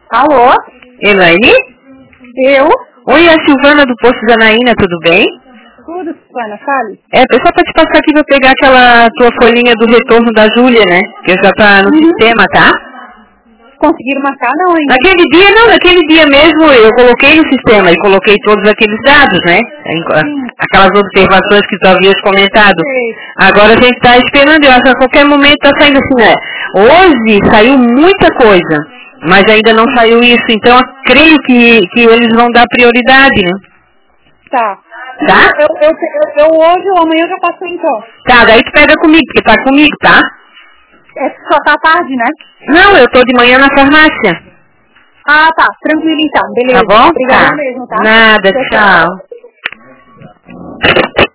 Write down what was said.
Alô? Elaine? Eu? Oi, é a Silvana do Posto Janaína, tudo bem? Tudo, Silvana, fale. É só pra te passar aqui pra pegar aquela tua folhinha do retorno da Júlia, né? Que já tá no sistema, tá? Conseguiram marcar não ainda? Naquele dia mesmo eu coloquei no sistema e coloquei todos aqueles dados, né? Aquelas observações que tu havias comentado. Sei. Agora a gente tá esperando, eu acho que a qualquer momento tá saindo assim, né? Hoje saiu muita coisa, mas ainda não saiu isso, então eu creio que eles vão dar prioridade, né? Tá. Tá? Eu hoje ou amanhã eu já passei então. Tá, daí tu pega comigo, porque tá comigo, tá? É só tá tarde, né? Não, eu tô de manhã na farmácia. Ah, tá. Tranquilo então. Beleza. Tá bom? Obrigada Tá. mesmo, tá? Nada, tchau.